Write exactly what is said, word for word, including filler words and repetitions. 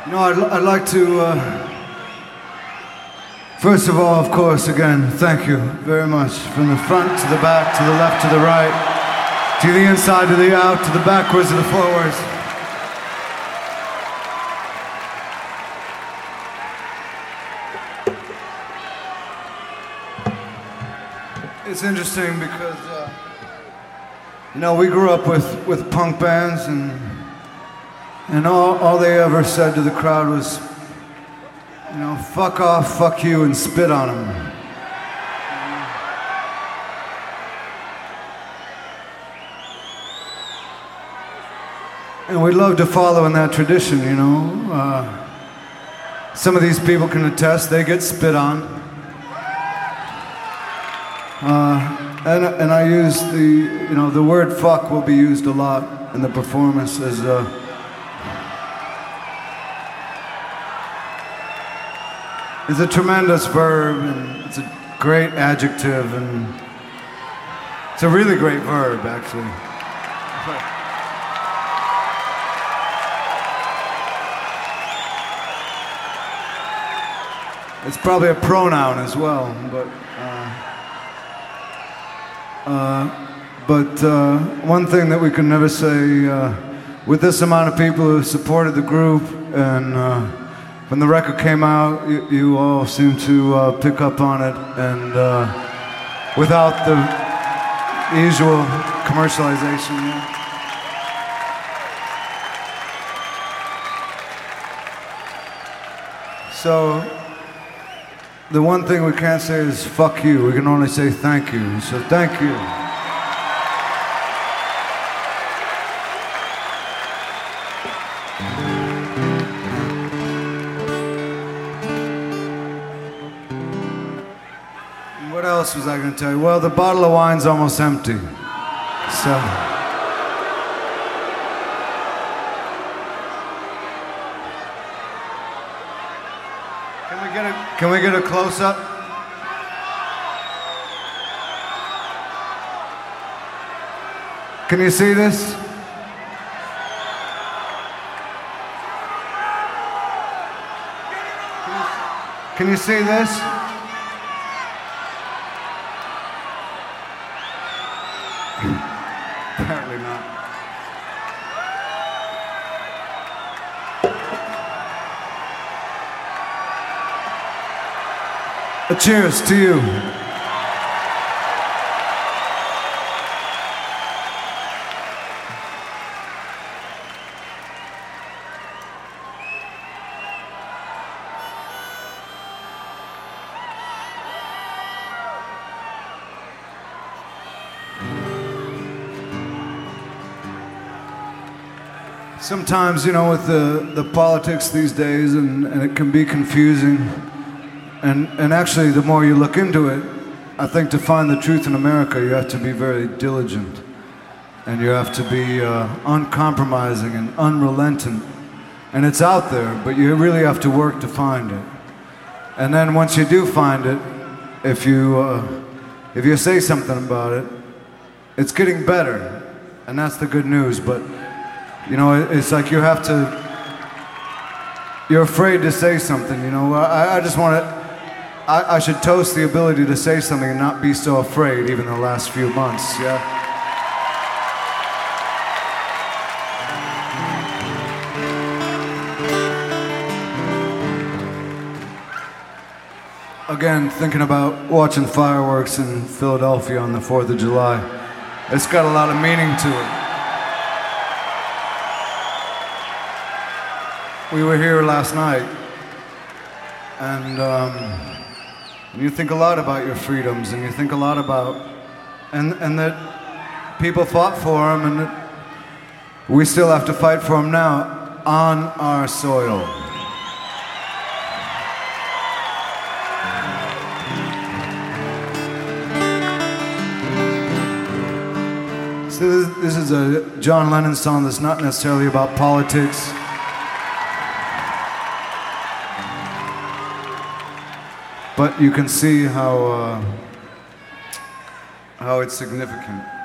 No, I'd, I'd like to, uh, first of all, of course, again, thank you very much. From the front to the back, to the left, to the right, to the inside, to the out, to the backwards, to the forwards. It's interesting because, uh, you know, we grew up with, with punk bands, and and all, all they ever said to the crowd was, you know, fuck off, fuck you, and spit on them. And we'd love to follow in that tradition, you know. Uh, some of these people can attest, they get spit on. Uh, and, and I use the, you know, the word fuck will be used a lot in the performance as uh, it's a tremendous verb, and it's a great adjective, and it's a really great verb, actually. It's probably a pronoun as well, but uh, uh, but uh, one thing that we can never say, uh, with this amount of people who supported the group, and uh, when the record came out, you, you all seem to uh, pick up on it, and uh, without the usual commercialization. Yeah. So, the one thing we can't say is fuck you. We can only say thank you. So thank you. What else was I going to tell you? Well, the bottle of wine's almost empty. So. Can we get a, can we get a close-up? Can you see this? Can you see this? Apparently not. A cheers to you. Sometimes, you know, with the, the politics these days, and, and it can be confusing. And, and actually, the more you look into it, I think to find the truth in America, you have to be very diligent. And you have to be uh, uncompromising and unrelentant. And it's out there, but you really have to work to find it. And then once you do find it, if you, uh, if you say something about it, it's getting better. And that's the good news. But you know, it's like you have to, you're afraid to say something, you know. I, I just want to, I, I should toast the ability to say something and not be so afraid, even the last few months, yeah? Again, thinking about watching fireworks in Philadelphia on the fourth of July, it's got a lot of meaning to it. We were here last night, and um, you think a lot about your freedoms, and you think a lot about, and, and that people fought for them, and that we still have to fight for them now on our soil. So this, this is a John Lennon song that's not necessarily about politics. But you can see how uh, how it's significant.